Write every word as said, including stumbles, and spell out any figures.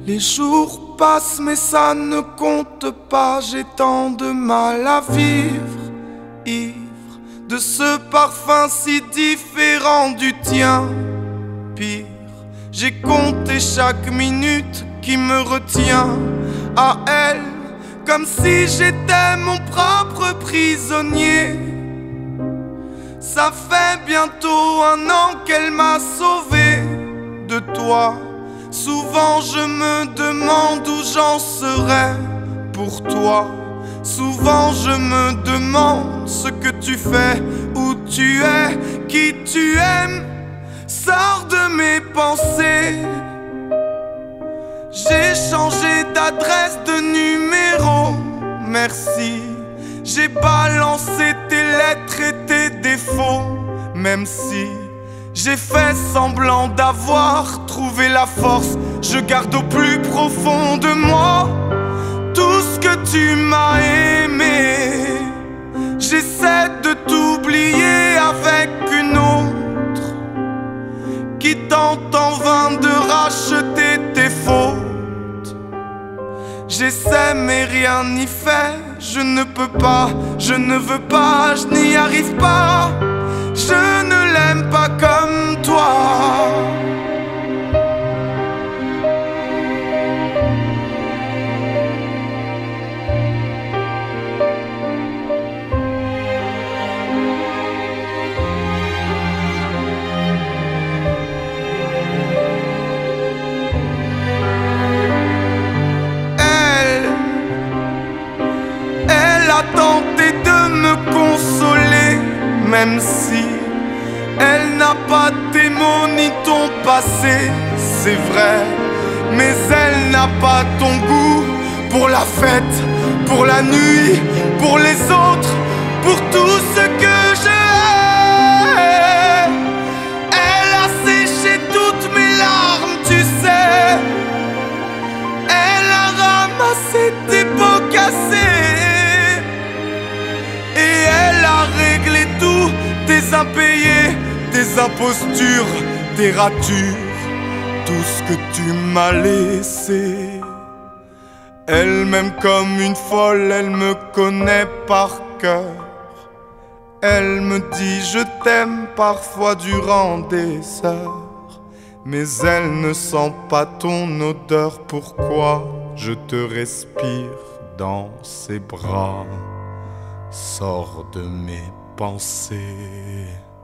Les jours passent mais ça ne compte pas. J'ai tant de mal à vivre, ivre de ce parfum si différent du tien. Pire, j'ai compté chaque minute qui me retient à elle, comme si j'étais mon propre prisonnier. Ça fait bientôt un an qu'elle m'a sauvé de toi. Souvent je me demande où j'en serais pour toi. Souvent je me demande ce que tu fais, où tu es, qui tu aimes. Sors de mes pensées. J'ai changé d'adresse, de numéro, merci. J'ai balancé tes lettres et tes défauts, même si j'ai fait semblant d'avoir trouvé la force. Je garde au plus profond de moi tout ce que tu m'as aimé. J'essaie de t'oublier avec une autre qui tente en vain de racheter tes fautes. J'essaie mais rien n'y fait. Je ne peux pas, je ne veux pas, je n'y arrive pas. Je ne l'aime pas comme toi. Elle, elle a tenté de me consoler, même si elle n'a pas tes mots ni ton passé, c'est vrai. Mais elle n'a pas ton goût pour la fête, pour la nuit, pour les autres, pour tout ce que je hais. Elle a séché toutes mes larmes, tu sais. Elle a ramassé tes pots cassés et elle a réglé tout, tes impayés, tes impostures, tes ratures, tout ce que tu m'as laissé. Elle m'aime comme une folle, elle me connaît par cœur. Elle me dit je t'aime parfois durant des heures, mais elle ne sent pas ton odeur. Pourquoi je te respire dans ses bras? Sors de mes pensées.